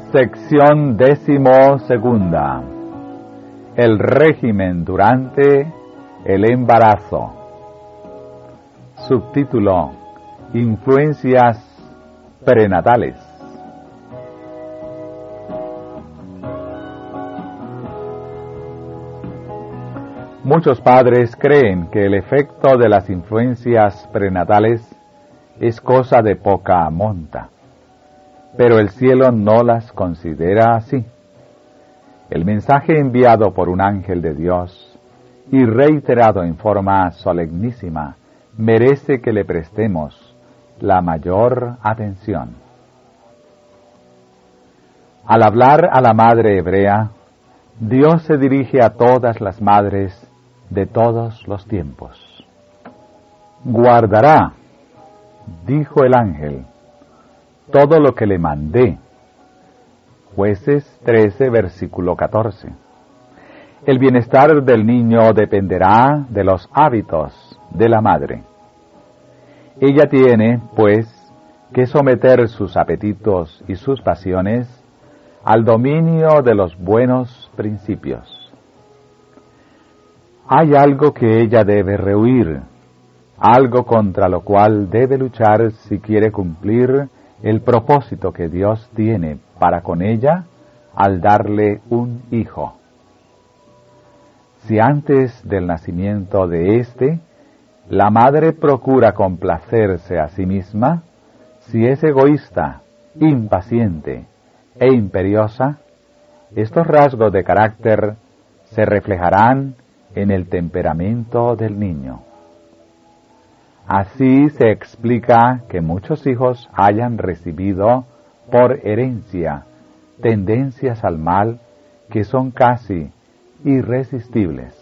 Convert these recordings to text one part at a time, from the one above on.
Sección 12. El régimen durante el embarazo. Subtítulo: Influencias prenatales. Muchos padres creen que el efecto de las influencias prenatales es cosa de poca monta, pero el cielo no las considera así. El mensaje enviado por un ángel de Dios y reiterado en forma solemnísima merece que le prestemos la mayor atención. Al hablar a la madre hebrea, Dios se dirige a todas las madres de todos los tiempos. Guardará, dijo el ángel, todo lo que le mandé. Jueces 13, versículo 14. El bienestar del niño dependerá de los hábitos de la madre. Ella tiene, pues, que someter sus apetitos y sus pasiones al dominio de los buenos principios. Hay algo que ella debe rehuir, algo contra lo cual debe luchar si quiere cumplir el propósito que Dios tiene para con ella al darle un hijo. Si antes del nacimiento de éste, la madre procura complacerse a sí misma, si es egoísta, impaciente e imperiosa, estos rasgos de carácter se reflejarán en el temperamento del niño. Así se explica que muchos hijos hayan recibido por herencia tendencias al mal que son casi irresistibles.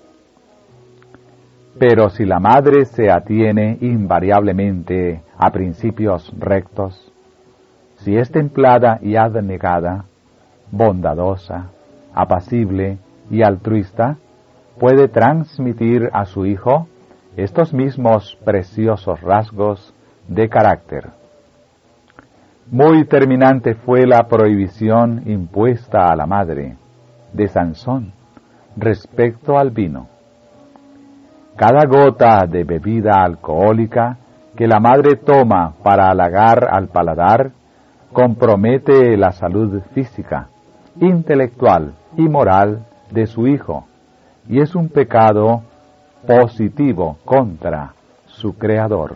Pero si la madre se atiene invariablemente a principios rectos, si es templada y abnegada, bondadosa, apacible y altruista, puede transmitir a su hijo estos mismos preciosos rasgos de carácter. Muy terminante fue la prohibición impuesta a la madre de Sansón respecto al vino. Cada gota de bebida alcohólica que la madre toma para halagar al paladar compromete la salud física, intelectual y moral de su hijo, y es un pecado positivo contra su Creador.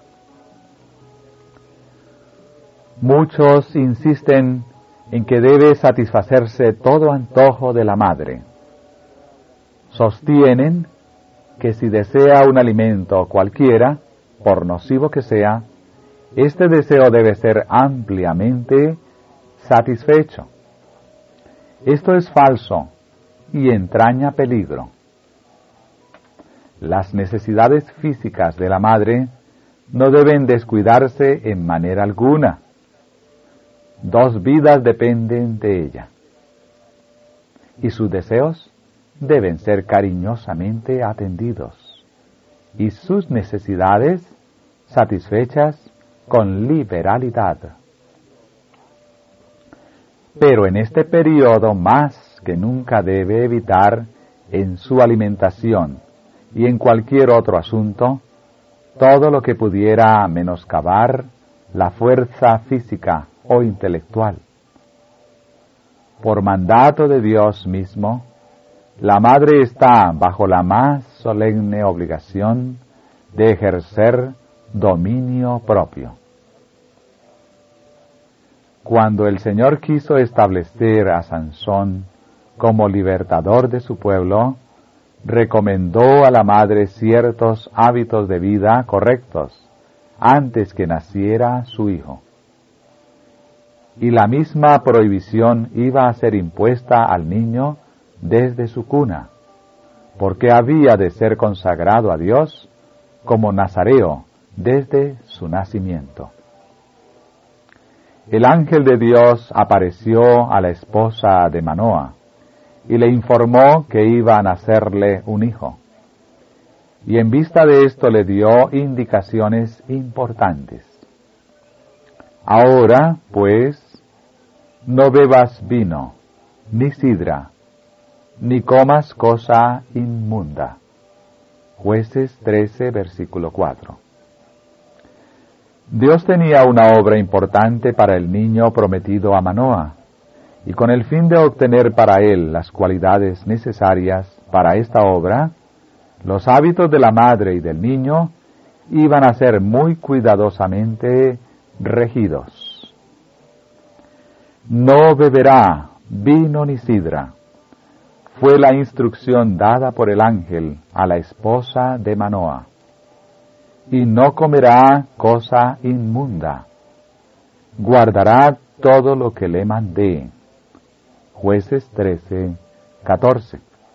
Muchos insisten en que debe satisfacerse todo antojo de la madre. Sostienen que si desea un alimento cualquiera, por nocivo que sea, este deseo debe ser ampliamente satisfecho. Esto es falso y entraña peligro. Las necesidades físicas de la madre no deben descuidarse en manera alguna. Dos vidas dependen de ella, y sus deseos deben ser cariñosamente atendidos, y sus necesidades satisfechas con liberalidad. Pero en este periodo más que nunca debe evitar en su alimentación y en cualquier otro asunto todo lo que pudiera menoscabar la fuerza física o intelectual. Por mandato de Dios mismo, la madre está bajo la más solemne obligación de ejercer dominio propio. Cuando el Señor quiso establecer a Sansón como libertador de su pueblo, recomendó a la madre ciertos hábitos de vida correctos antes que naciera su hijo. Y la misma prohibición iba a ser impuesta al niño desde su cuna, porque había de ser consagrado a Dios como nazareo desde su nacimiento. El ángel de Dios apareció a la esposa de Manoa y le informó que iba a nacerle un hijo. Y en vista de esto le dio indicaciones importantes. Ahora, pues, No bebas vino, ni sidra, ni comas cosa inmunda. Jueces 13, versículo 4. Dios tenía una obra importante para el niño prometido a Manoah, y con el fin de obtener para él las cualidades necesarias para esta obra, los hábitos de la madre y del niño iban a ser muy cuidadosamente regidos. No beberá vino ni sidra, fue la instrucción dada por el ángel a la esposa de Manoah. Y no comerá cosa inmunda, guardará todo lo que le mandé. Jueces 13, 14.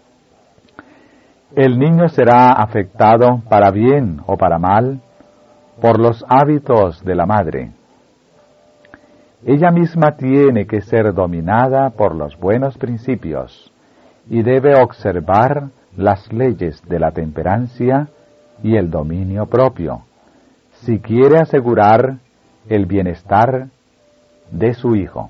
El niño será afectado para bien o para mal por los hábitos de la madre. Ella misma tiene que ser dominada por los buenos principios y debe observar las leyes de la temperancia y el dominio propio, si quiere asegurar el bienestar de su hijo.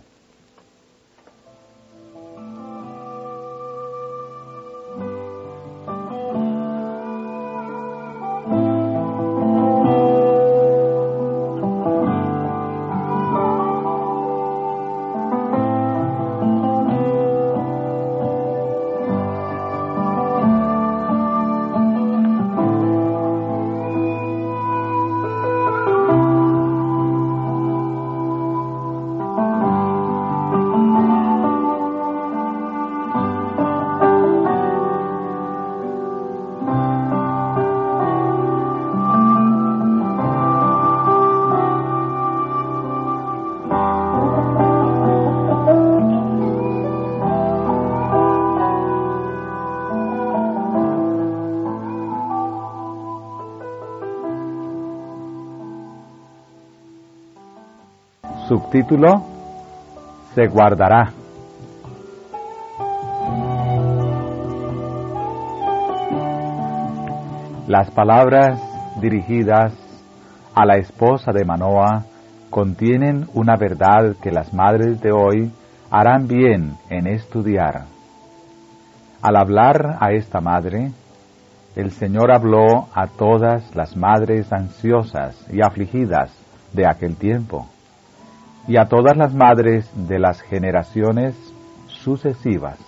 Subtítulo: Se guardará. Las palabras dirigidas a la esposa de Manoah contienen una verdad que las madres de hoy harán bien en estudiar. Al hablar a esta madre, el Señor habló a todas las madres ansiosas y afligidas de aquel tiempo, y a todas las madres de las generaciones sucesivas.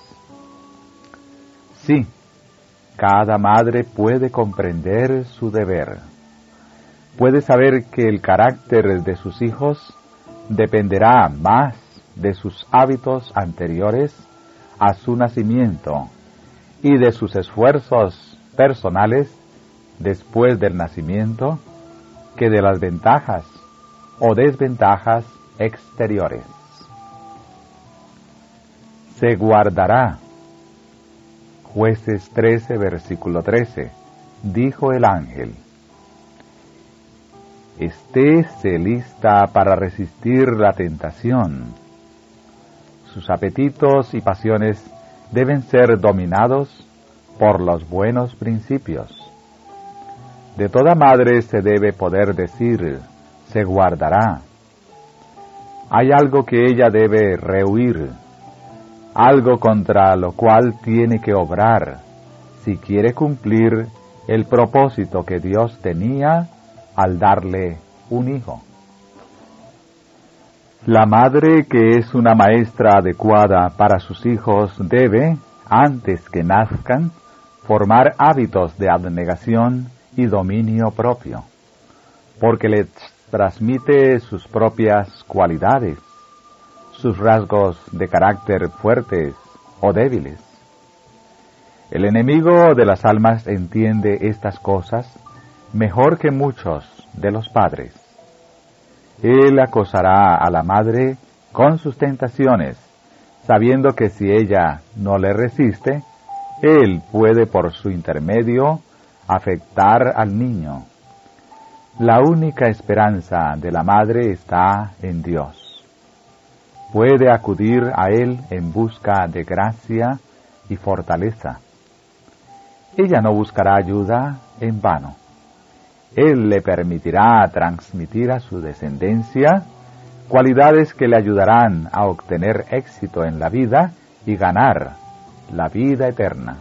Sí, cada madre puede comprender su deber. Puede saber que el carácter de sus hijos dependerá más de sus hábitos anteriores a su nacimiento y de sus esfuerzos personales después del nacimiento que de las ventajas o desventajas exteriores. Se guardará. Jueces 13, versículo 13. Dijo el ángel: estése lista para resistir la tentación. Sus apetitos y pasiones deben ser dominados por los buenos principios. De toda madre se debe poder decir: se guardará. Hay algo que ella debe rehuir, algo contra lo cual tiene que obrar, si quiere cumplir el propósito que Dios tenía al darle un hijo. La madre que es una maestra adecuada para sus hijos debe, antes que nazcan, formar hábitos de abnegación y dominio propio, porque les transmite sus propias cualidades, sus rasgos de carácter fuertes o débiles. El enemigo de las almas entiende estas cosas mejor que muchos de los padres. Él acosará a la madre con sus tentaciones, sabiendo que si ella no le resiste, él puede por su intermedio afectar al niño. La única esperanza de la madre está en Dios. Puede acudir a Él en busca de gracia y fortaleza. Ella no buscará ayuda en vano. Él le permitirá transmitir a su descendencia cualidades que le ayudarán a obtener éxito en la vida y ganar la vida eterna.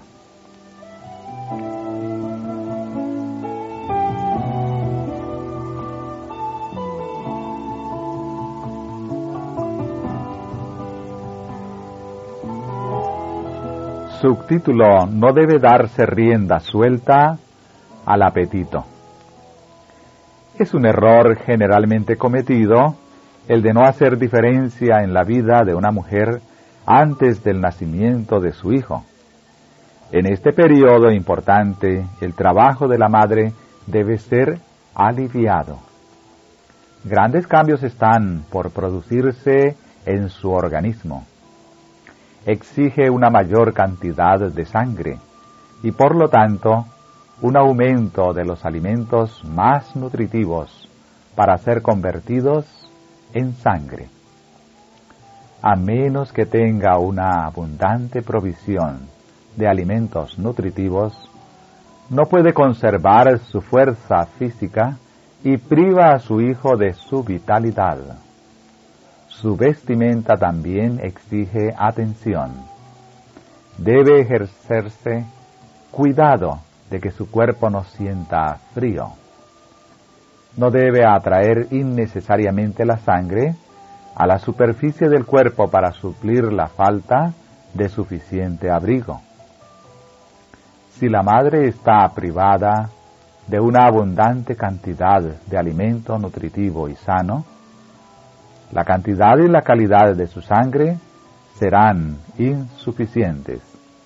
Subtítulo: no debe darse rienda suelta al apetito. Es un error generalmente cometido el de no hacer diferencia en la vida de una mujer antes del nacimiento de su hijo. En este periodo importante, el trabajo de la madre debe ser aliviado. Grandes cambios están por producirse en su organismo. Exige una mayor cantidad de sangre y por lo tanto un aumento de los alimentos más nutritivos para ser convertidos en sangre. A menos que tenga una abundante provisión de alimentos nutritivos, no puede conservar su fuerza física y priva a su hijo de su vitalidad. Su vestimenta también exige atención. Debe ejercerse cuidado de que su cuerpo no sienta frío. No debe atraer innecesariamente la sangre a la superficie del cuerpo para suplir la falta de suficiente abrigo. Si la madre está privada de una abundante cantidad de alimento nutritivo y sano, la cantidad y la calidad de su sangre serán insuficientes.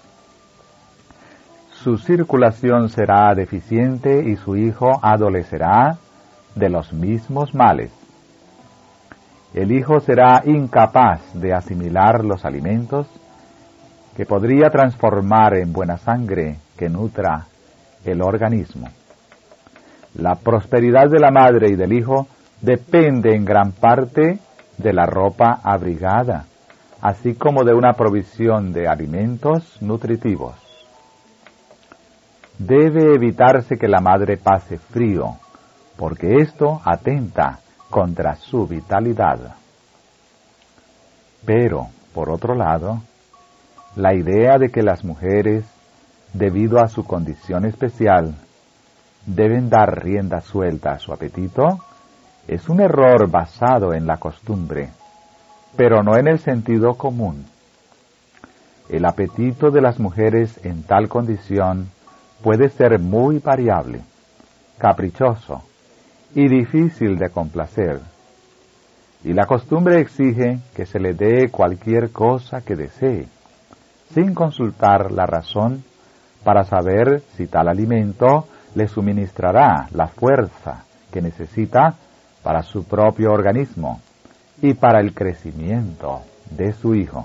Su circulación será deficiente y su hijo adolecerá de los mismos males. El hijo será incapaz de asimilar los alimentos que podría transformar en buena sangre que nutra el organismo. La prosperidad de la madre y del hijo depende en gran parte de la ropa abrigada, así como de una provisión de alimentos nutritivos. Debe evitarse que la madre pase frío, porque esto atenta contra su vitalidad. Pero, por otro lado, la idea de que las mujeres, debido a su condición especial, deben dar rienda suelta a su apetito, es un error basado en la costumbre, pero no en el sentido común. El apetito de las mujeres en tal condición puede ser muy variable, caprichoso y difícil de complacer, y la costumbre exige que se le dé cualquier cosa que desee, sin consultar la razón para saber si tal alimento le suministrará la fuerza que necesita para su propio organismo y para el crecimiento de su hijo.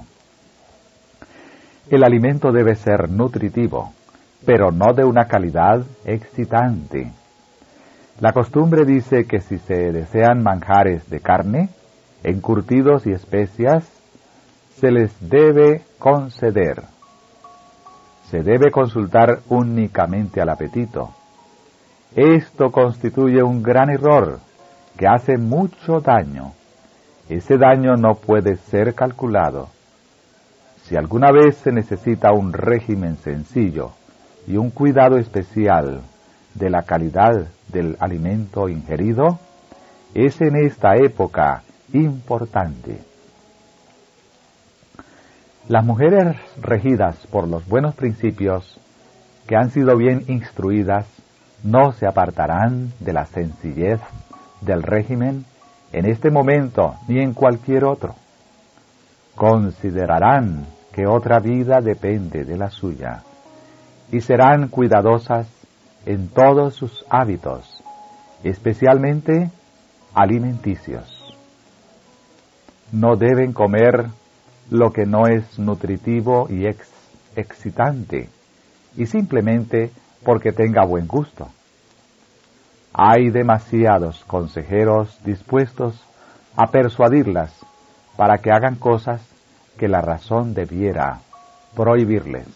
El alimento debe ser nutritivo, pero no de una calidad excitante. La costumbre dice que si se desean manjares de carne, encurtidos y especias, se les debe conceder. Se debe consultar únicamente al apetito. Esto constituye un gran error que hace mucho daño. Ese daño no puede ser calculado. Si alguna vez se necesita un régimen sencillo y un cuidado especial de la calidad del alimento ingerido, es en esta época importante. Las mujeres regidas por los buenos principios, que han sido bien instruidas, no se apartarán de la sencillez del régimen en este momento ni en cualquier otro. Considerarán que otra vida depende de la suya y serán cuidadosas en todos sus hábitos, especialmente alimenticios. No deben comer lo que no es nutritivo y excitante, y simplemente porque tenga buen gusto. Hay demasiados consejeros dispuestos a persuadirlas para que hagan cosas que la razón debiera prohibirles.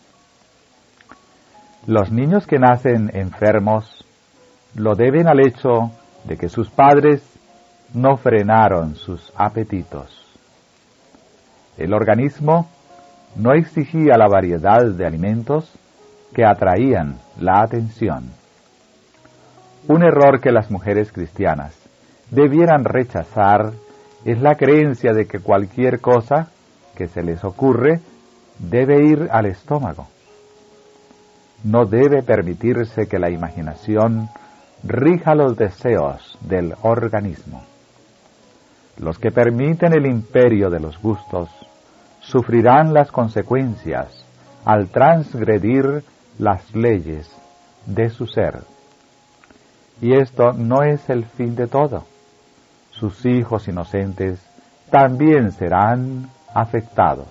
Los niños que nacen enfermos lo deben al hecho de que sus padres no frenaron sus apetitos. El organismo no exigía la variedad de alimentos que atraían la atención. Un error que las mujeres cristianas debieran rechazar es la creencia de que cualquier cosa que se les ocurre debe ir al estómago. No debe permitirse que la imaginación rija los deseos del organismo. Los que permiten el imperio de los gustos sufrirán las consecuencias al transgredir las leyes de su ser. Y esto no es el fin de todo. Sus hijos inocentes también serán afectados.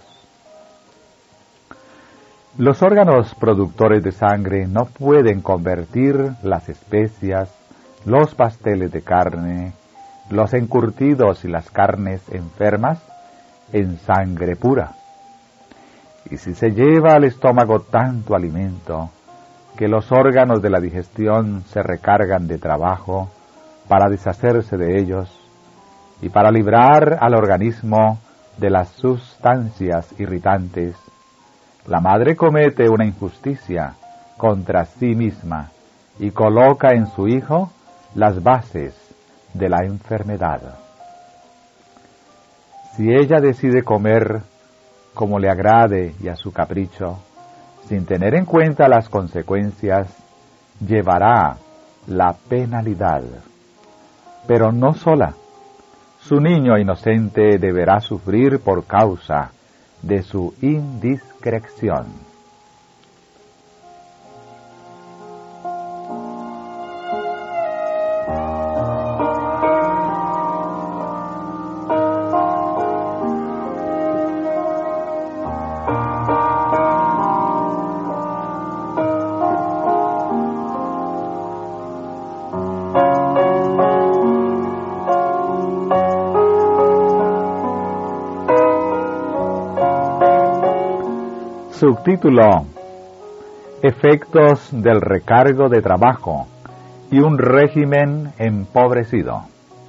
Los órganos productores de sangre no pueden convertir las especias, los pasteles de carne, los encurtidos y las carnes enfermas en sangre pura. Y si se lleva al estómago tanto alimento que los órganos de la digestión se recargan de trabajo para deshacerse de ellos y para librar al organismo de las sustancias irritantes, la madre comete una injusticia contra sí misma y coloca en su hijo las bases de la enfermedad. Si ella decide comer como le agrade y a su capricho, sin tener en cuenta las consecuencias, llevará la penalidad. Pero no sola. Su niño inocente deberá sufrir por causa de su indiscreción. Subtítulo: Efectos del recargo de trabajo y un régimen empobrecido.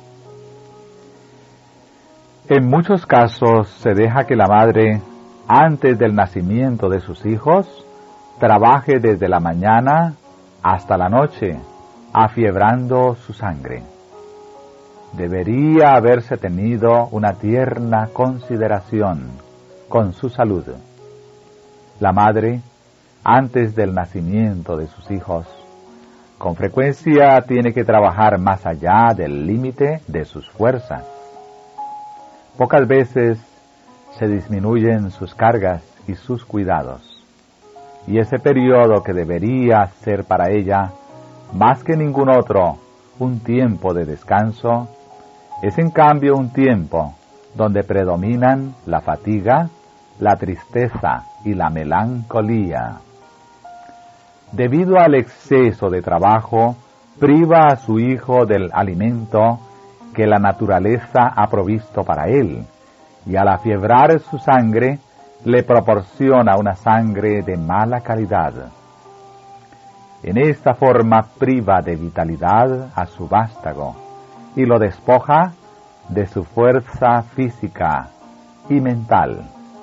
En muchos casos se deja que la madre, antes del nacimiento de sus hijos, trabaje desde la mañana hasta la noche, afiebrando su sangre. Debería haberse tenido una tierna consideración con su salud. La madre, antes del nacimiento de sus hijos, con frecuencia tiene que trabajar más allá del límite de sus fuerzas. Pocas veces se disminuyen sus cargas y sus cuidados, y ese periodo que debería ser para ella, más que ningún otro, un tiempo de descanso, es en cambio un tiempo donde predominan la fatiga, la tristeza y la melancolía. Debido al exceso de trabajo, priva a su hijo del alimento que la naturaleza ha provisto para él, y al afiebrar su sangre, le proporciona una sangre de mala calidad. En esta forma priva de vitalidad a su vástago, y lo despoja de su fuerza física y mental.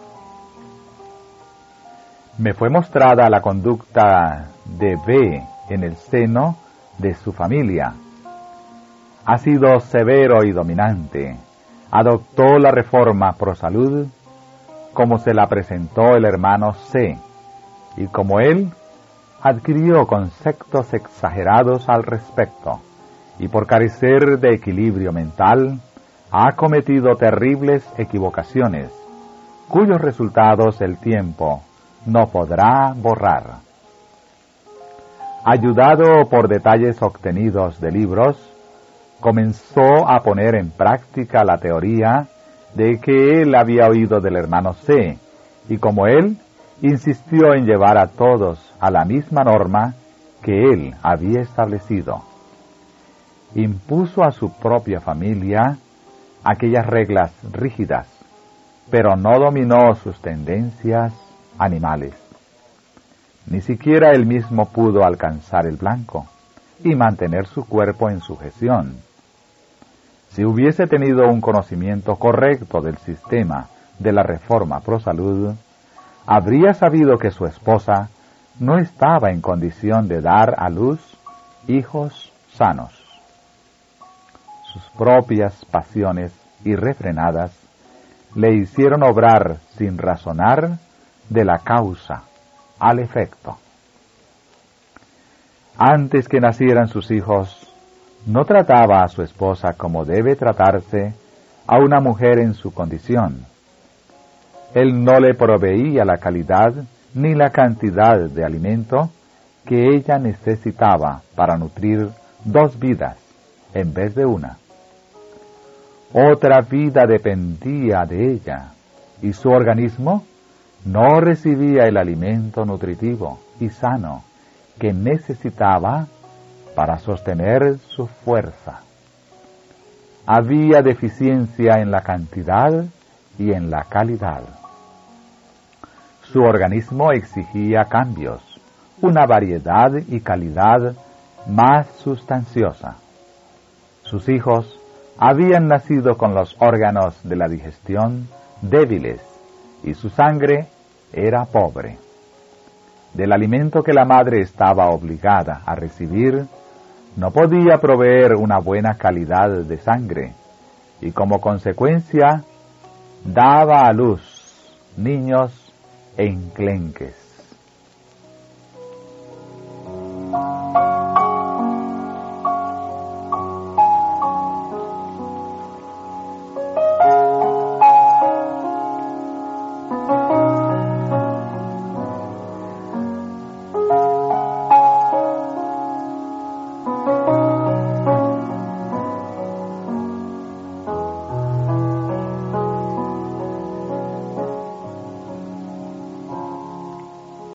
Me fue mostrada la conducta de B en el seno de su familia. Ha sido severo y dominante. Adoptó la reforma pro salud como se la presentó el hermano C, y como él, adquirió conceptos exagerados al respecto, y por carecer de equilibrio mental, ha cometido terribles equivocaciones, cuyos resultados el tiempo no podrá borrar. Ayudado por detalles obtenidos de libros, comenzó a poner en práctica la teoría de que él había oído del hermano C, y como él, insistió en llevar a todos a la misma norma que él había establecido. Impuso a su propia familia aquellas reglas rígidas, pero no dominó sus tendencias animales. Ni siquiera él mismo pudo alcanzar el blanco y mantener su cuerpo en sujeción. Si hubiese tenido un conocimiento correcto del sistema de la reforma pro salud, habría sabido que su esposa no estaba en condición de dar a luz hijos sanos. Sus propias pasiones irrefrenadas le hicieron obrar sin razonar de la causa al efecto. Antes que nacieran sus hijos, no trataba a su esposa como debe tratarse a una mujer en su condición. Él no le proveía la calidad ni la cantidad de alimento que ella necesitaba para nutrir 2 vidas en vez de una. Otra vida dependía de ella, y su organismo no recibía el alimento nutritivo y sano que necesitaba para sostener su fuerza. Había deficiencia en la cantidad y en la calidad. Su organismo exigía cambios, una variedad y calidad más sustanciosa. Sus hijos habían nacido con los órganos de la digestión débiles y su sangre era pobre. Del alimento que la madre estaba obligada a recibir, no podía proveer una buena calidad de sangre y como consecuencia daba a luz niños enclenques.